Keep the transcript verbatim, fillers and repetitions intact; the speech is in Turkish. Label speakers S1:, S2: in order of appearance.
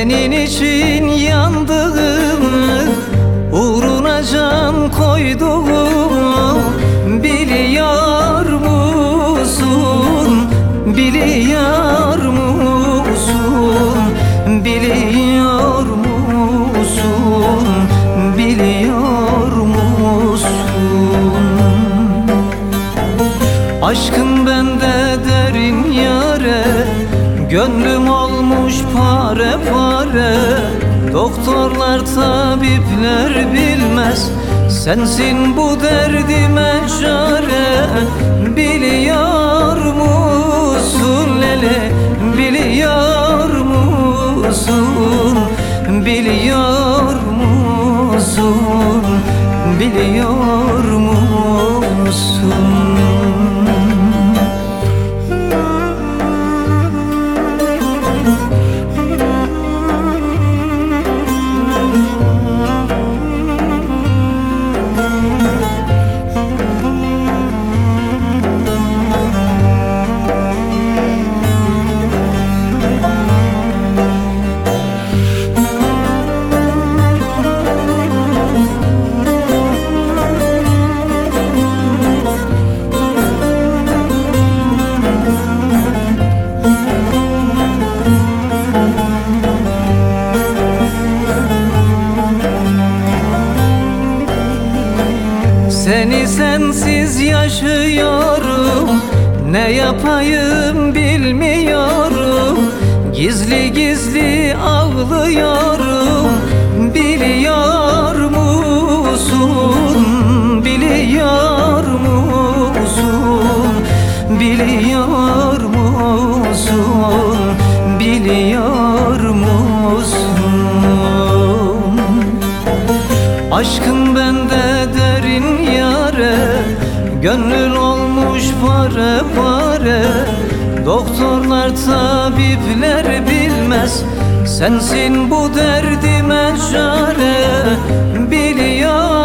S1: Senin için yandığımı, uğruna can koyduğumu biliyor musun? Biliyor musun? Biliyor musun? Biliyor musun? Aşkın bende derin yare, gönlüm olmuş pare pare. Doktorlar tabipler bilmez, sensin bu derdime çare. Biliyor musun lele, biliyor musun? Biliyor musun? Biliyor musun? Seni sensiz yaşıyorum, ne yapayım bilmiyorum. Gizli gizli ağlıyorum, biliyor musun? Biliyor musun? Biliyor musun? Biliyor musun? Aşkın bende derin yare, gönlün olmuş pare pare. Doktorlar tabipler bilmez, sensin bu derdime çare. Biliyor